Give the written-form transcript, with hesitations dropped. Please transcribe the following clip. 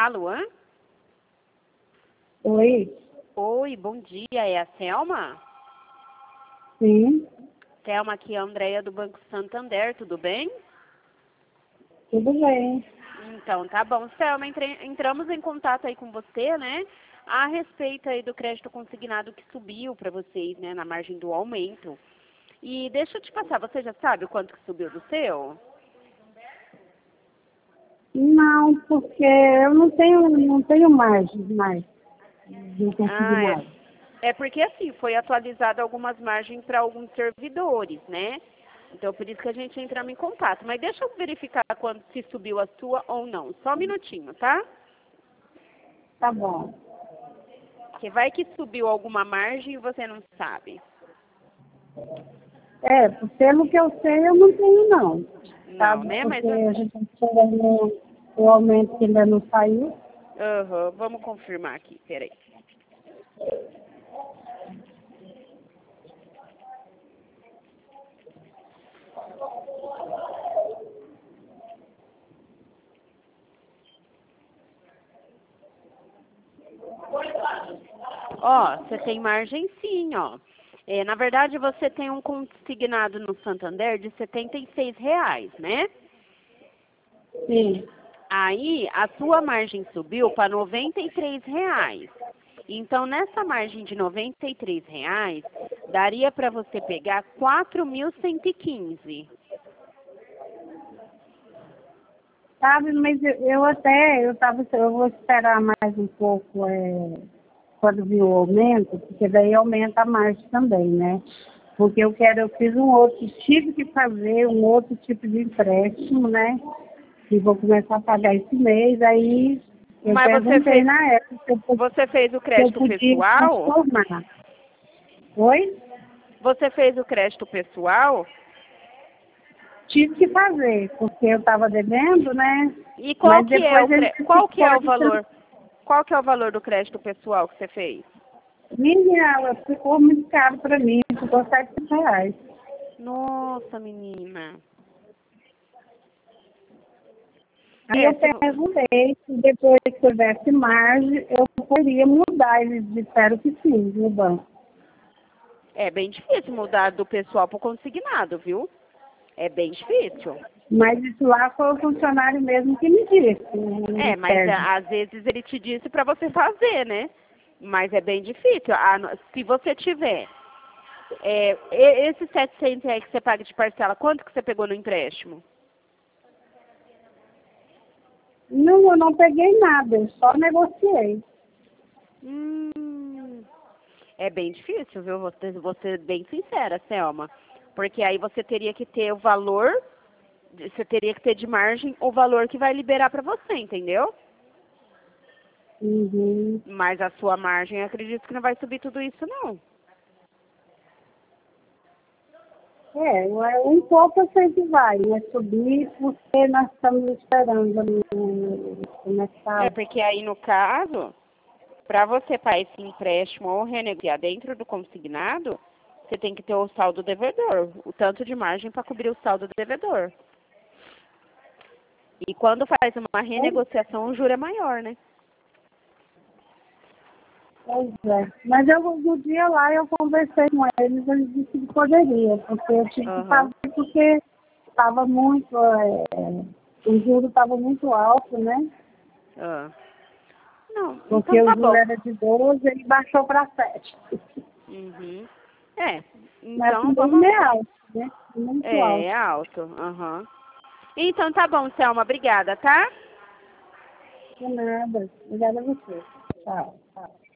Luan? Oi. Oi, bom dia. É a Selma? Sim, Selma, aqui é a Andréia do Banco Santander, tudo bem? tudo bem. Então, tá bom. Selma, entramos em contato aí com você, né? A respeito aí do crédito consignado que subiu para vocês, né? Na margem do aumento. E deixa eu te passar, você já sabe o quanto que subiu do seu? Não, porque eu não tenho mais do Ah, consignado. é porque assim, foi atualizado algumas margens para alguns servidores, né? Então, por isso que a gente entramos em contato. Mas deixa eu verificar quando se subiu a sua ou não. Só um minutinho, tá? Tá bom. Porque vai que subiu alguma margem e você não sabe. Pelo que eu sei, eu não tenho não. Não, Sabe? né? Mas, Porque a gente está esperando o aumento que ainda não saiu. vamos confirmar aqui, peraí. Ó, você tem margem sim, ó. Na verdade, você tem um consignado no Santander de R$ 76, né? Sim. Aí, a sua margem subiu para R$ 93. Então, nessa margem de R$ 93, daria para você pegar 4.115. Sabe, mas eu vou esperar mais um pouco, quando vir o aumento, porque daí aumenta a margem também, né? Porque eu fiz tive que fazer um outro tipo de empréstimo, né? E vou começar a pagar esse mês, aí eu Mas perguntei na época você fez o se eu crédito podia pessoal? transformar. Oi? Você fez o crédito pessoal? Tive que fazer, porque eu estava devendo, né? E Mas depois ele qual que é o pode valor? Qual que é o valor do crédito pessoal que você fez? Minha, ficou muito caro para mim, ficou R$ 700. Nossa, menina. Aí eu perguntei se depois que tivesse margem, eu poderia mudar. Eles disseram que sim, no banco. É bem difícil mudar do pessoal para o consignado, viu? É bem difícil. Mas isso lá foi o funcionário mesmo que me disse. Mas às vezes ele te disse para você fazer, né? Mas é bem difícil. Se você tiver esses R$ 700 que você paga de parcela, quanto que você pegou no empréstimo? Não, eu não peguei nada, eu só negociei. É bem difícil, viu? Vou ser bem sincera, Selma. Porque aí você teria que ter o valor, você teria que ter de margem o valor que vai liberar para você, entendeu? Uhum. Mas a sua margem, eu acredito que não vai subir tudo isso, não. Um pouco eu sei que vai, né? Subir porque nós estamos esperando começar. Porque aí, no caso, para você pagar esse empréstimo ou renegociar dentro do consignado, você tem que ter o saldo devedor, o tanto de margem para cobrir o saldo do devedor. E quando faz uma renegociação, o juro é maior, né? Pois é. Mas no dia lá eu conversei com eles disseram que poderia, porque eu tive que fazer porque estava muito, o juro estava muito alto, né? Não, Porque então o tá juro bom. era de 12 ele baixou para 7. Uhum. Mas Então também vamos. é alto, né? Muito alto. É alto. Então tá bom, Selma, obrigada, tá? De nada. Obrigada a você. Tchau. Tchau.